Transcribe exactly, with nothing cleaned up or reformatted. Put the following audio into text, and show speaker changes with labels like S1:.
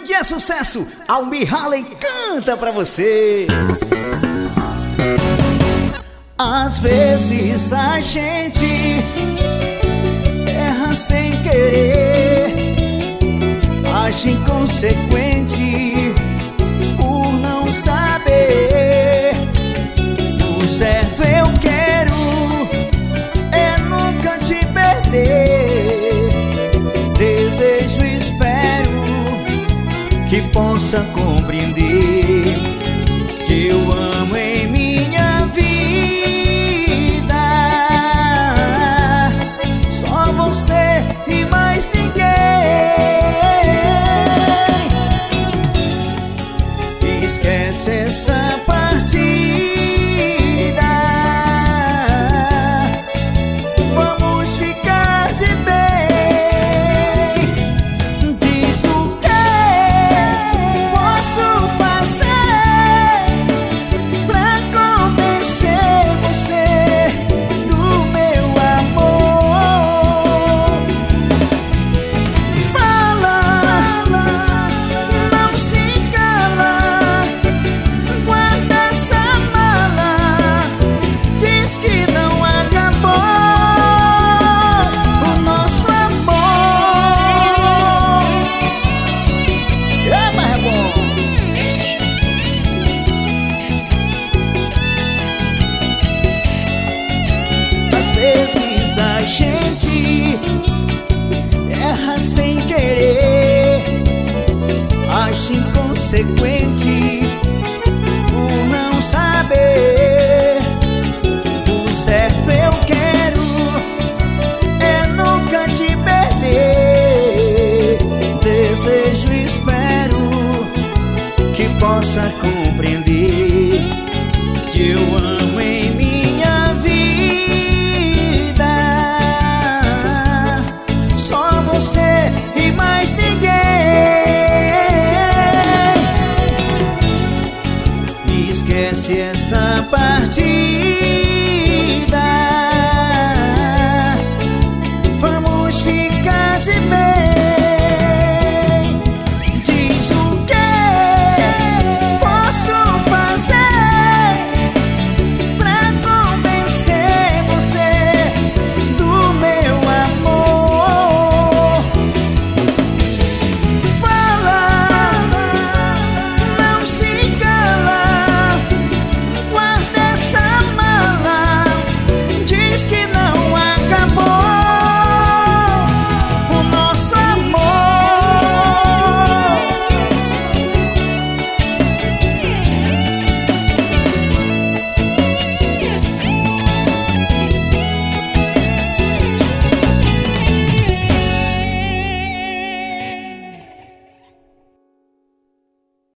S1: que é sucesso, Almir Halley canta pra você. Às vezes a gente erra sem querer, age inconsequente por não saber. O certo eu quero é nunca te perder. Desejo e espero que possa compreender que eu amo em minha vida só você e mais ninguém. Esquece essa partida, vamos ficar de bem. Diz o que posso fazer pra convencer você do meu amor. Fala, não se cala, guarda essa mala, diz que não acabou o nosso amor. É, mas é bom. Às vezes a gente erra sem querer, age inconsequente por não saber. O certo eu quero é nunca te perder. Desejo e espero que possa compreender